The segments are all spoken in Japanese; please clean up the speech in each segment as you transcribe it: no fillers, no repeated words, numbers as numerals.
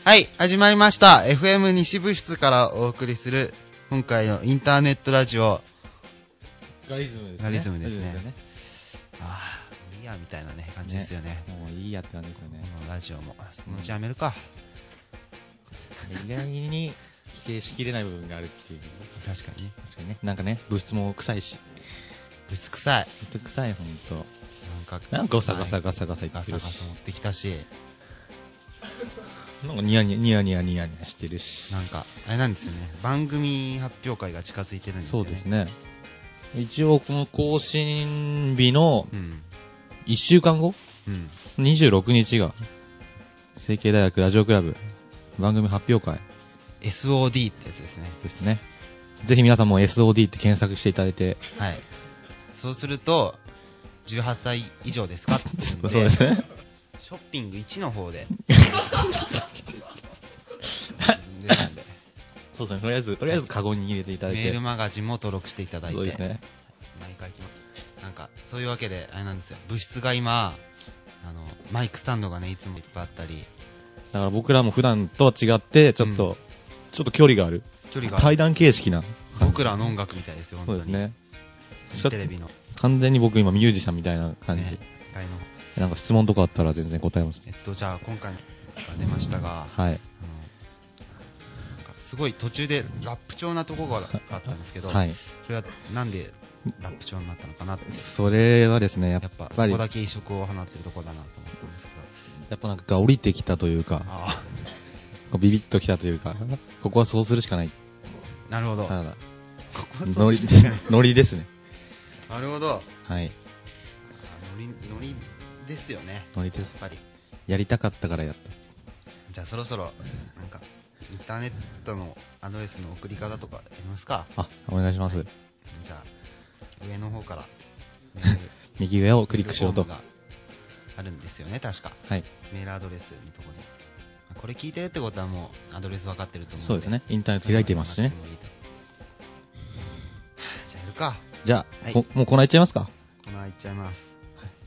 はい、始まりました。FM 西部室からお送りする、今回のインターネットラジオ。 ガリズムですね。 ガリズムですね。ああ、いいや、みたいなね、感じですよね。 もういいやって感じですよね。 このラジオも。そのうちやめるか。 意外に否定しきれない部分があるっていう。 確かに。 確かにね。なんかね、物質も臭いし。 物質臭い。 物質臭い、ほんと。 なんかガサガサガサガサ言ってるし。 ガサガサ持ってきたし。 なんかニヤニヤしてるし。 なんか、あれなんですよね。番組発表会が近づいてるんですよね。 そうですね。一応この更新日の1週間後、26日が、成蹊大学ラジオクラブ番組発表会。 SOD ってやつですね。 ですね。ぜひ皆さんも SOD って検索していただいて。 はい。そうすると、18歳以上ですかって言うんで、 そうですね。 ショッピング1の方で。なんでそうですね。とりあえずカゴに入れていただいて。 メールマガジンも登録していただいて。 そうですね。 毎回なんか、そういうわけで、あれなんですよ。物質が今、マイクスタンドがね、いつもいっぱいあったり。 だから僕らも普段とは違って、ちょっと距離がある。対談形式な。 僕らの音楽みたいですよ、本当に。 そうですね。 テレビの。 完全に僕今ミュージシャンみたいな感じ。なんか質問とかあったら全然答えます。 じゃあ今回が出ましたが、 はい。 すごい途中でラップ調なところがあったんですけど、 はい。 それはなんでラップ調になったのかなって。 それはですね、やっぱそこだけ異色を放ってるところだなと思ったんですけど。 やっぱなんか降りてきたというか、ビビッときたというか、ここはそうするしかない。 なるほど。 ただ、 ここはそうするしかない。 ノリですね。 なるほど。 はい。 ノリですよね。 ノリです。 やっぱり。 やりたかったからやった。 じゃあそろそろ、なんか、インターネットのアドレスの送り方とかやりますか？ お願いします。 はい、じゃあ、上の方から、 右上をクリックしようと。 あるんですよね、確か。 はい。 メールアドレスのところに。これ聞いてるってことはもうアドレス分かってると思うので。 そうですね。インターネット開いてますしね。 じゃあやるか。 じゃあ、もうコーナーいっちゃいますか？ コーナーいっちゃいます。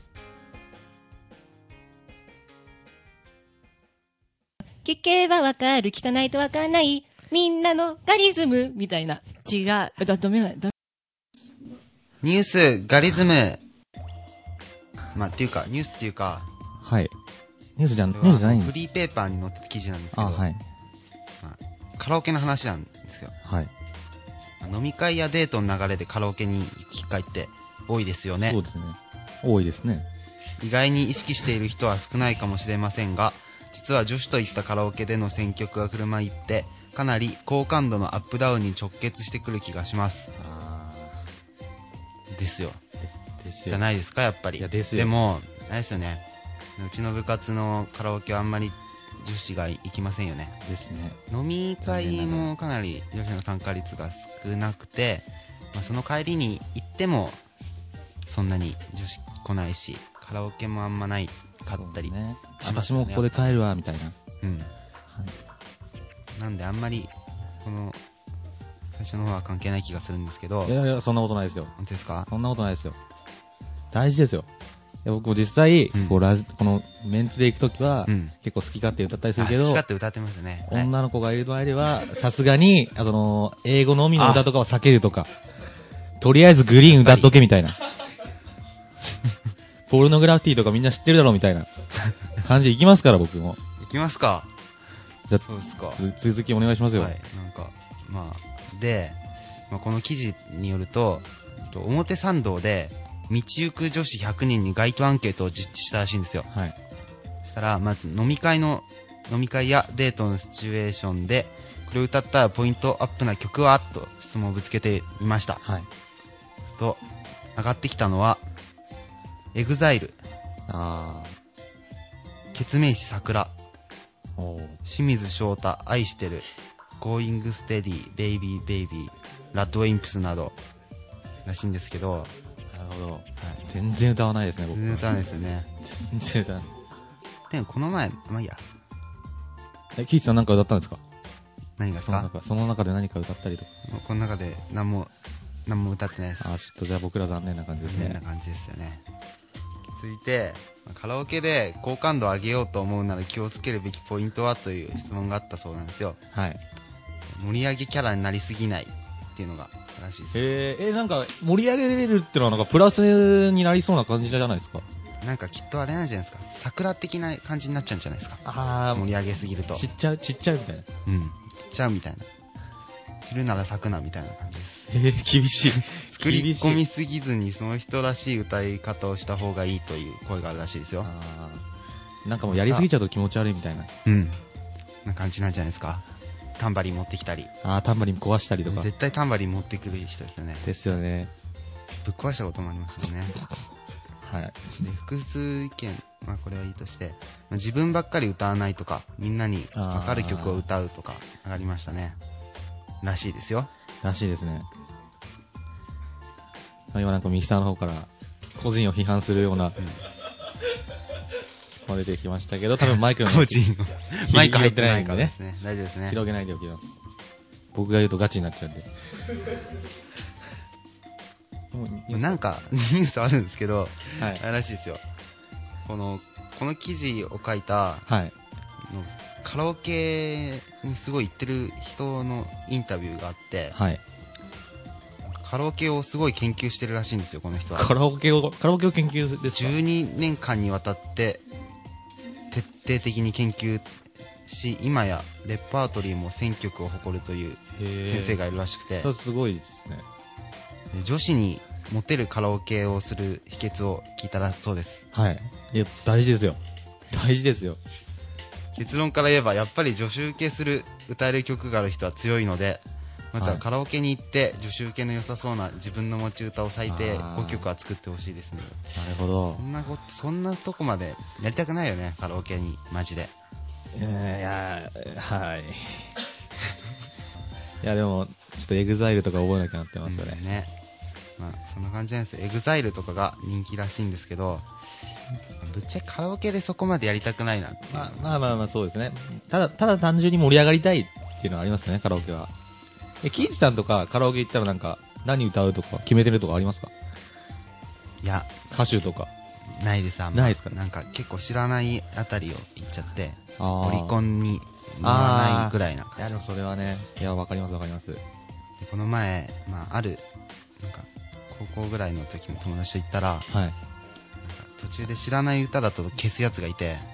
聞けばわかる、聞かないとわかんない、みんなのガリズムみたいな。違う。ダメだ。 ニュース、ガリズム。まあ、っていうか、ニュースっていうか。 はい。ニュースじゃないんです。 フリーペーパーに載ってた記事なんですけど。 はい。 まあ、カラオケの話なんですよ。 はい。 飲み会やデートの流れでカラオケに行く機会って多いですよね。 そうですね。多いですね。 意外に意識している人は少ないかもしれませんが、実は女子といったカラオケでの選曲が車いってかなり好感度のアップダウンに直結してくる気がします。ですよ。じゃないですか、やっぱり。 いやですよ。 でもあれですよね、うちの部活のカラオケはあんまり女子が行きませんよね。 ですね。 飲み会もかなり女子の参加率が少なくて、まあ、その帰りに行ってもそんなに女子来ないし、カラオケもあんまないかったり、ね、 私もここで帰るわみたいな。 うん。はい。なんであんまりこの最初の方は関係ない気がするんですけど。 いやそんなことないですよ。 本当ですか？ そんなことないですよ。大事ですよ。僕も実際、このメンツで行くときは、結構好き勝手歌ったりするけど、 好き勝手歌ってますね。 女の子がいる前では、さすがに、英語のみの歌とかは避けるとか、とりあえずグリーン歌っとけみたいな。ポルノグラフィティとかみんな知ってるだろうみたいな感じで行きますから、僕も。 行きますか。 じゃあ、 そうですか。 続きお願いしますよ。 はい。なんか、まあ、で、この記事によると、表参道で、道行く女子100人に街頭アンケートを実地したらしいんですよ。 はい。 そしたら、まず飲み会やデートのシチュエーションで、これを歌ったらポイントアップな曲はと質問をぶつけてみました。 はい。 と、上がってきたのは、EXILE。ケツメイシ桜。清水翔太、愛してる。Going Steady、Baby Baby、RADWIMPS など、らしいんですけど、 なるほど。はい、全然歌わないですね、僕。 全然歌わないですよね。 全然歌わない。 でもこの前、まあいいや。 キーチさんなんか歌ったんですか？ 何がですか？ その中で何か歌ったりとか。 この中で何も歌ってないです。 ちょっとじゃあ僕ら残念な感じですね。 残念な感じですよね。 続いて、カラオケで好感度を上げようと思うなら気をつけるべきポイントはという質問があったそうなんですよ。 はい。 盛り上げキャラになりすぎないっていうのがらしいです。 なんか盛り上げれるってのはなんかプラスになりそうな感じじゃないですか。 なんかきっとあれなんじゃないですか。桜的な感じになっちゃうんじゃないですか。盛り上げすぎると。 ちっちゃうみたいな。 うん。ちっちゃうみたいな。散るなら咲くなみたいな感じです。 厳しい。 作り込みすぎずにその人らしい歌い方をした方がいいという声があるらしいですよ。 なんかもうやりすぎちゃうと気持ち悪いみたいな。 うん。な感じなんじゃないですか。タンバリン持ってきたり。 タンバリン壊したりとか。 絶対タンバリン持ってくる人ですよね。 ですよね。 ぶっ壊したこともありますよね。 はい。 で、複数意見、これはいいとして、自分ばっかり歌わないとか、みんなにわかる曲を歌うとか、上がりましたね。らしいですよ。 らしいですね。今なんかミキサーの方から個人を批判するような、出てきましたけど、多分マイクの個人をマイク入ってないんでね。 大丈夫ですね。広げないでおきます。僕が言うとガチになっちゃうんで。 なんかニュースあるんですけど、あれらしいですよ。この記事を書いた、カラオケにすごい行ってる人のインタビューがあって、カラオケをすごい研究してるらしいんですよ、この人は。 カラオケを研究ですか？ 12 年間にわたって徹底的に研究し、今やレパートリーも1000曲を誇るという先生がいるらしくて、 それすごいですね。 女子にモテるカラオケをする秘訣を聞いたらそうです。 はい。いや、大事ですよ。大事ですよ。 結論から言えば、やっぱり女子受けする歌える曲がある人は強いので、まずはカラオケに行って女子受けの良さそうな自分の持ち歌を最低5曲は作ってほしいですね。 なるほど。 そんなとこまでやりたくないよね、カラオケに、マジで。 はい。いやでも、ちょっとエグザイルとか覚えなきゃなってますよね。 そんな感じなんですよ。エグザイルとかが人気らしいんですけど、ぶっちゃけカラオケでそこまでやりたくないなっていう。 そうですね。ただ単純に盛り上がりたいっていうのはありますね、カラオケは。キイチさんとかカラオケ行ったらなんか、何歌うとか決めてるとかありますか？ いや、 歌手とか。 ないです、あんま。ないですか？なんか結構知らないあたりを言っちゃって、オリコンに乗らないぐらいな感じ。 いやでもそれはね、わかります。 この前、ある、なんか、高校ぐらいの時の友達と行ったら、なんか途中で知らない歌だと消すやつがいて、なん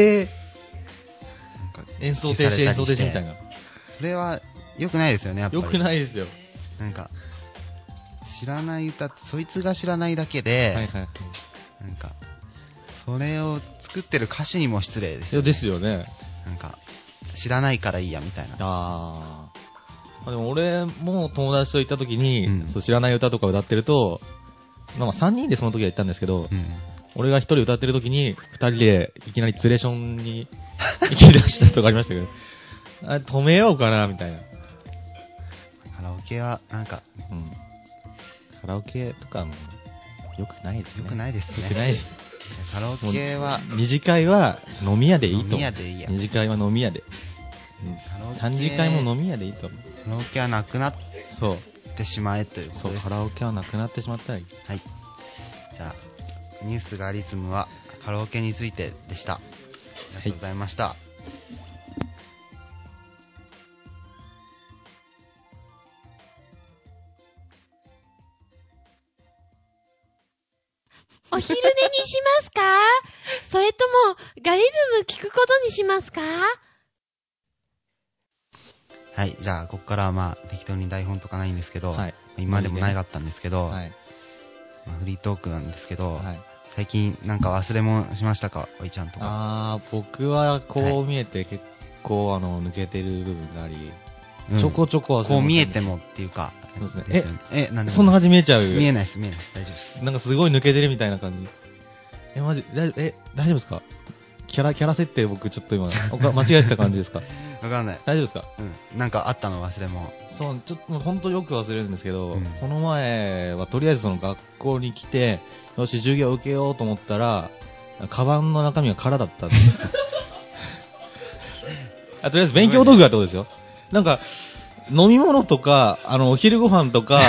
か演奏停止みたいな。 それは良くないですよね、やっぱり。 良くないですよ。 なんか、知らない歌って、そいつが知らないだけで、なんか、それを作ってる歌手にも失礼ですよね。 ですよね。 なんか、知らないからいいや、みたいな。 でも俺も友達と行った時に、知らない歌とか歌ってると、3人でその時は行ったんですけど、俺が1人歌ってる時に、2人でいきなりツレションに行き出したとかありましたけど、止めようかな、みたいな。 カラオケは、なんか、 カラオケとかも、良くないですね。 良くないですね。 良くないです。 カラオケは、 二次会は飲み屋でいいと思う。 飲み屋でいいや。 二次会は飲み屋で。三次会も飲み屋でいいと思う。 カラオケはなくなってしまえということです。 カラオケはなくなってしまったらいい。 はい。じゃあ、ニュースガリズムはカラオケについてでした。ありがとうございました。 お昼寝にしますか？それともガリズム聞くことにしますか？ はい、じゃあここからは適当に台本とかないんですけど、今でもなかったんですけど、フリートークなんですけど、最近なんか忘れ物しましたか、おいちゃんとか。 僕はこう見えて結構抜けてる部分があり、ちょこちょここう見えてもっていうか、 そうですね。 なんでそんな感じ見えちゃう？ 見えないです、大丈夫です。 なんかすごい抜けてるみたいな感じ。マジ、大丈夫ですか？キャラ設定僕ちょっと今、間違えてた感じですか？ わかんない。 大丈夫ですか？ なんかあったの忘れ物。 そう、ちょっと本当よく忘れるんですけど、この前はとりあえずその学校に来て、よし、授業受けようと思ったら、カバンの中身が空だったんです。とりあえず勉強道具がってことですよ。なんか、飲み物とか、お昼ご飯とか、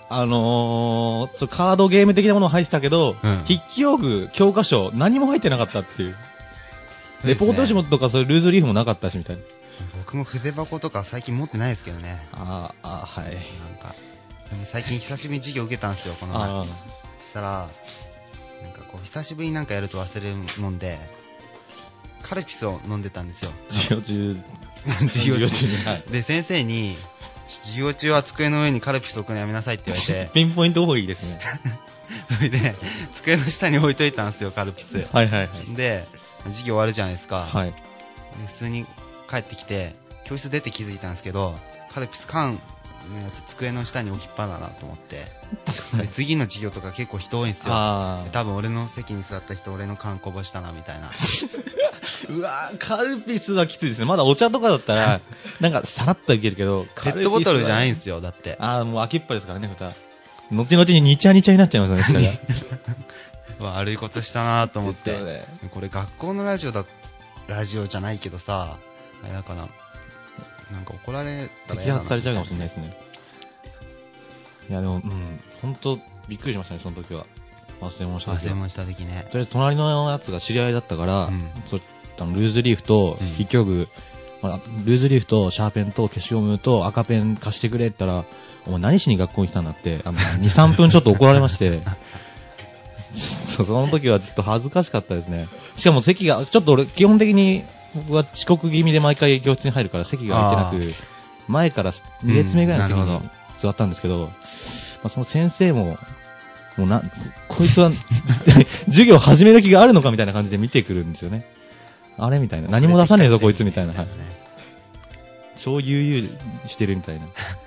カードゲーム的なもの入ってたけど、筆記用具、教科書、何も入ってなかったっていう。レポート用紙とかそういうルーズリーフもなかったしみたいな。 僕も筆箱とか最近持ってないですけどね。 はい。なんか、最近久しぶりに授業受けたんですよ、この前。そしたら、なんかこう、久しぶりになんかやると忘れるもんで、カルピスを飲んでたんですよ。 授業中。 で、先生に、授業中は机の上にカルピス置くのやめなさいって言われて。 ピンポイント多いですね。 それで、机の下に置いといたんですよ、カルピス。 はい。 で、授業終わるじゃないですか。 はい。 普通に帰ってきて、教室出て気づいたんですけど、カルピス缶のやつ机の下に置きっぱだなと思って。で次の授業とか結構人多いんですよ。多分俺の席に座った人、俺の缶こぼしたなみたいな。 うわー、カルピスはきついですね。まだお茶とかだったら、なんかさらっといけるけど、 ペットボトルじゃないんですよ、だって。 もう開きっぱですからね、蓋。後々にニチャニチャになっちゃいますね、 下が。悪いことしたなと思って。ね、これ学校のラジオじゃないけどさ、あれだから、なんか怒られたら嫌だな。摘発されちゃうかもしれないですね。いやでも、ほんとびっくりしましたね、その時は。忘れ物した時ね。 とりあえず隣のやつが知り合いだったから、ルーズリーフと筆記用具、ルーズリーフとシャーペンと消しゴムと赤ペン貸してくれって言ったら、お前何しに学校に来たんだって、2、3分ちょっと怒られまして、その時はちょっと恥ずかしかったですね。しかも席が、ちょっと俺、基本的に僕は遅刻気味で毎回教室に入るから席が空いてなく、前から2列目ぐらいの席に座ったんですけど、その先生も、こいつは授業始める気があるのかみたいな感じで見てくるんですよね。あれみたいな。何も出さねえぞこいつみたいな。超悠々してるみたいな。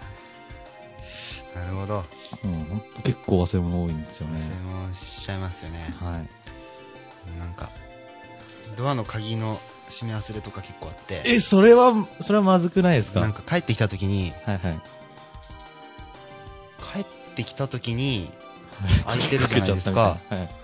なるほど。 結構忘れ物多いんですよね。 忘れ物しちゃいますよね。 はい。 なんか、ドアの鍵の閉め忘れとか結構あって。 それはまずくないですか？ なんか帰ってきた時に、 はい。 帰ってきた時に、開いてるじゃないですか。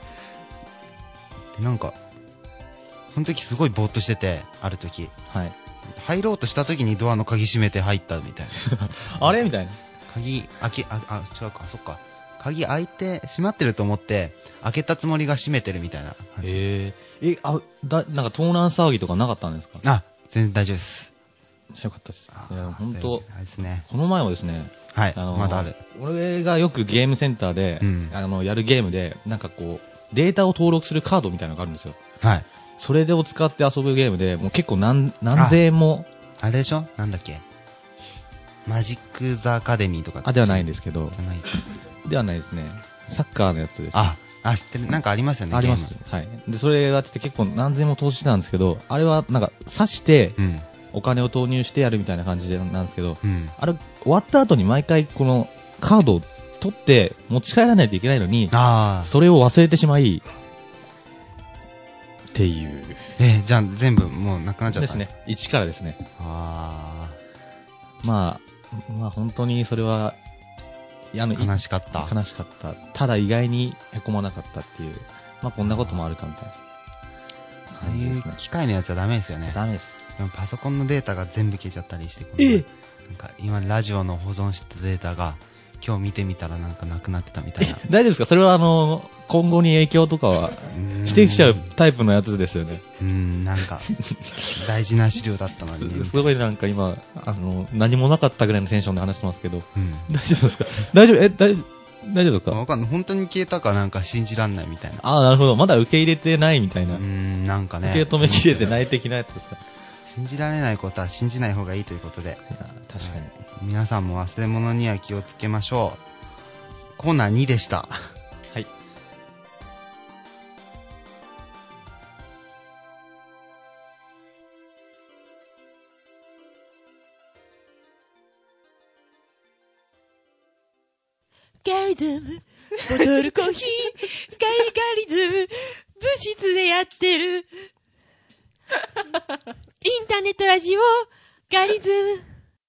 で、なんか、その時すごいぼーっとしてて、ある時。 はい。 入ろうとした時にドアの鍵閉めて入ったみたいな。あれみたいな。 違うか、そっか。鍵開いて、閉まってると思って、開けたつもりが閉めてるみたいな感じ。 なんか盗難騒ぎとかなかったんですか？ 全然大丈夫です。 よかったです。いや、ほんと、 ね、 この前もですね、 はい、まだある。 俺がよくゲームセンターで、やるゲームで、なんかこう、データを登録するカードみたいなのがあるんですよ。 はい。 それを使って遊ぶゲームで、もう結構何千円も。 あれでしょ？なんだっけ？マジック・ザ・アカデミーとか。 ではないんですけど。ではないですね。サッカーのやつです、ね。 知ってる。なんかありますよね。 あります。はい。で、それやってて結構何千円も投資してたんですけど、あれはなんか刺して、お金を投入してやるみたいな感じなんですけど、あれ終わった後に毎回このカードを取って持ち帰らないといけないのに、それを忘れてしまい、っていう。 じゃあ全部もうなくなっちゃったんですね。一からですね。まあ本当にそれは、 悲しかった。 ただ意外に凹まなかったっていう。こんなこともあるかみたいな。 ああいう機械のやつはダメですよね。 ダメです。 でもパソコンのデータが全部消えちゃったりして。なんか今ラジオの保存してたデータが、今日見てみたらなんかなくなってたみたいな。 大丈夫ですか？それは今後に影響とかはしてきちゃうタイプのやつですよね。 なんか、大事な資料だったのに、ね。 すごいなんか今、何もなかったぐらいのテンションで話してますけど。大丈夫ですか？大丈夫ですか？ わかんない。本当に消えたかなんか信じらんないみたいな。 なるほど。まだ受け入れてないみたいな。 なんかね。 受け止めきれてない的なやつですか？ 信じられないことは信じない方がいいということで。 確かに。 皆さんも忘れ物には気をつけましょう。コーナー2でした。 はい。 ガリズム、ボトルコーヒー、ガリズム、部室でやってる。インターネットラジオ、ガリズム。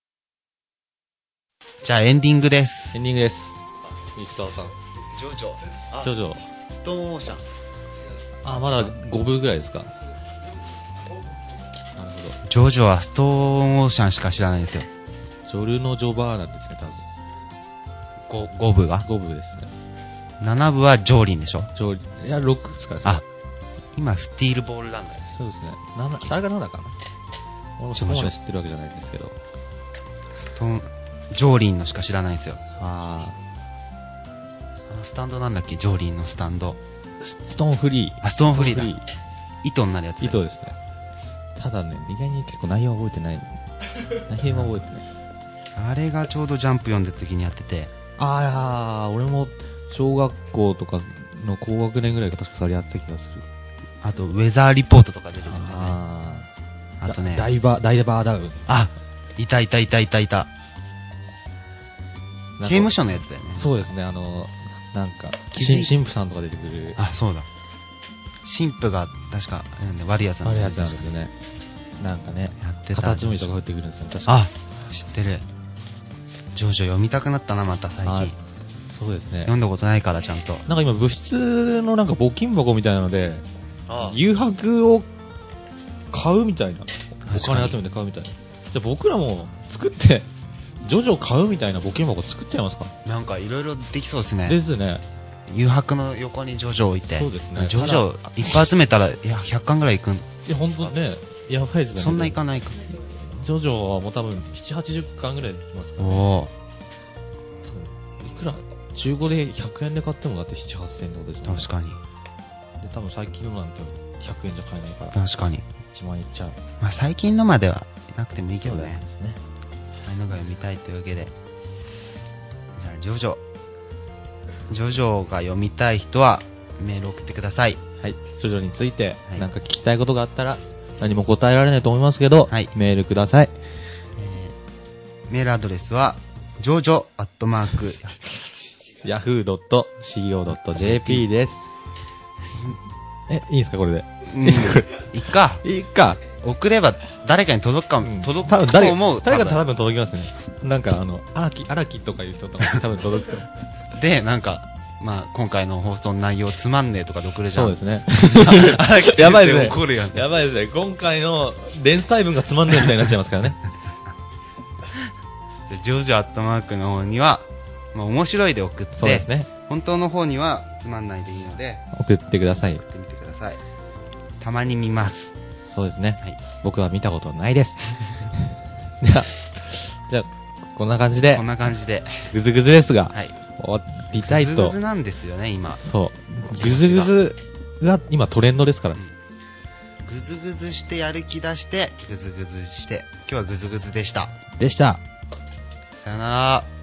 じゃあエンディングです。 ミスターさん。 ジョジョ。ストーンオーシャン。 まだ5部ぐらいですか。なるほど。 ジョジョはストーンオーシャンしか知らないんですよ。 ジョルノ・ジョバーナですね、多分。 5部が ?5 部ですね。 7部はジョーリンでしょ。 いや、6ですからあ、今、スティールボールランナーです。 そうですね。誰が7かな俺もそこまで知ってるわけじゃないんですけど。 ジョーリンのしか知らないんですよ。 あのスタンドなんだっけ、ジョーリンのスタンド。 ストーンフリー。 ストーンフリーだ。糸になるやつ。 糸ですね。ただね、意外に結構内容は覚えてない。内容は覚えてない。 あれがちょうどジャンプ読んでる時にやってて。 俺も小学校とかの高学年ぐらいが確かそれやってた気がする。 あと、ウェザーリポートとか出てくるんだよね。あとね。 ダイバーダウン。 いた。刑務所のやつだよね。 そうですね、なんか、神父さんとか出てくる。 そうだ。神父が確か、悪いやつなんだよね。 悪いやつなんですよね。なんかね、 やってた。 カタツムリとか降ってくるんですよね、確か。 知ってる。ジョジョ読みたくなったな、また最近。 そうですね。 読んだことないからちゃんと。 なんか今物質のなんか募金箱みたいなので、誘白を買うみたいな。お金集めて買うみたいな。じゃあ僕らも作って、ジョジョ買うみたいな募金箱作っちゃいますか？ なんかいろいろできそうですね。 ですね。 誘白の横にジョジョ置いて。 そうですね。 ジョジョいっぱい集めたら、100巻ぐらいいくん。 ほんとね、やばいですね。 そんないかないか。 ジョジョはもう多分7、80巻ぐらいできますからね。いくら中古で100円で買ってもだって7、8000円ってことですね。 確かに。で、 多分最近のなんて100円じゃ買えないから。 確かに。 1万円いっちゃう。 まあ最近のまではなくてもいいけどね。 そうですね。 ああいうのが読みたいというわけで。じゃあ、ジョジョが読みたい人はメール送ってください。 はい。ジョジョについてなんか聞きたいことがあったら、何も答えられないと思いますけど、メールください。 メールアドレスは、 jojo@yahoo.co.jp です。いいですかこれで。 いいか。送れば誰かに届くと思う。 誰か多分届きますね。なんか荒木とかいう人とか多分届くと。 で、なんか、まあ、今回の放送の内容つまんねえとかで送るじゃん。 そうですね。 荒木やばいですね。 怒るやん。 やばいですね。今回の連載文がつまんねえみたいになっちゃいますからね。 ジョジョアットマークの方には、まあ、面白いで送って、 そうですね。 本当の方にはつまんないでいいので、 送ってください。 送ってみてください。たまに見ます。 そうですね。 はい。 僕は見たことないです。じゃあ、こんな感じで。ぐずぐずですが。 はい。 終わりたいと。 ぐずぐずなんですよね、今。 そう。ぐずぐずが今トレンドですから。 ぐずぐずしてやる気出して、ぐずぐずして、今日はぐずぐずでした。 さよなら。